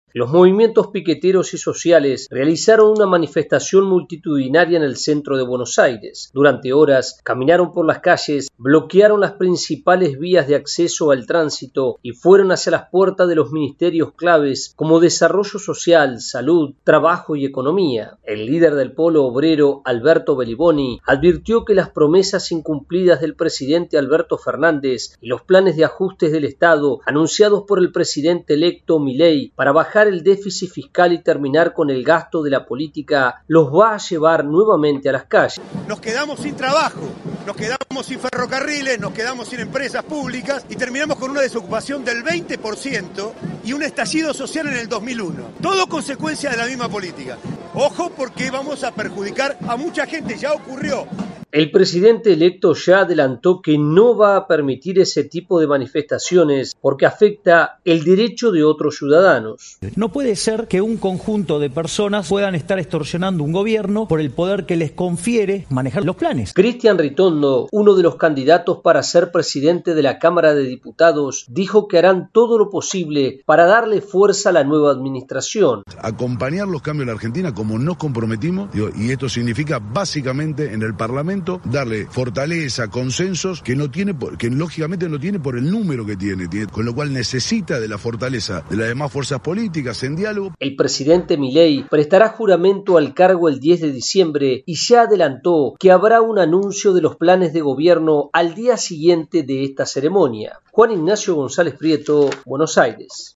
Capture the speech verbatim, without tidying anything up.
Los movimientos piqueteros y sociales realizaron una manifestación multitudinaria en el centro de Buenos Aires. Durante horas caminaron por las calles, bloquearon las principales vías de acceso al tránsito y fueron hacia las puertas de los ministerios claves como Desarrollo Social, Salud, Trabajo y Economía. El líder del Polo Obrero, Alberto Beliboni, advirtió que las promesas incumplidas del presidente Alberto Fernández y los planes de ajustes del Estado anunciados por el presidente electo Milei para bajar el déficit fiscal y terminar con el gasto de la política los va a llevar nuevamente a las calles. Nos quedamos sin trabajo, nos quedamos sin ferrocarriles, nos quedamos sin empresas públicas y terminamos con una desocupación del veinte por ciento y un estallido social en el dos mil uno. Todo consecuencia de la misma política. Ojo, porque vamos a perjudicar a mucha gente, ya ocurrió. El presidente electo ya adelantó que no va a permitir ese tipo de manifestaciones porque afecta el derecho de otros ciudadanos. No puede ser que un conjunto de personas puedan estar extorsionando un gobierno por el poder que les confiere manejar los planes. Cristian Ritondo, uno de los candidatos para ser presidente de la Cámara de Diputados, dijo que harán todo lo posible para darle fuerza a la nueva administración. Acompañar los cambios en la Argentina como nos comprometimos, digo, y esto significa básicamente en el Parlamento darle fortaleza, consensos que no tiene, que lógicamente no tiene por el número que tiene, tiene, con lo cual necesita de la fortaleza de las demás fuerzas políticas en diálogo. El presidente Milei prestará juramento al cargo el diez de diciembre y ya adelantó que habrá un anuncio de los planes de gobierno al día siguiente de esta ceremonia. Juan Ignacio González Prieto, Buenos Aires.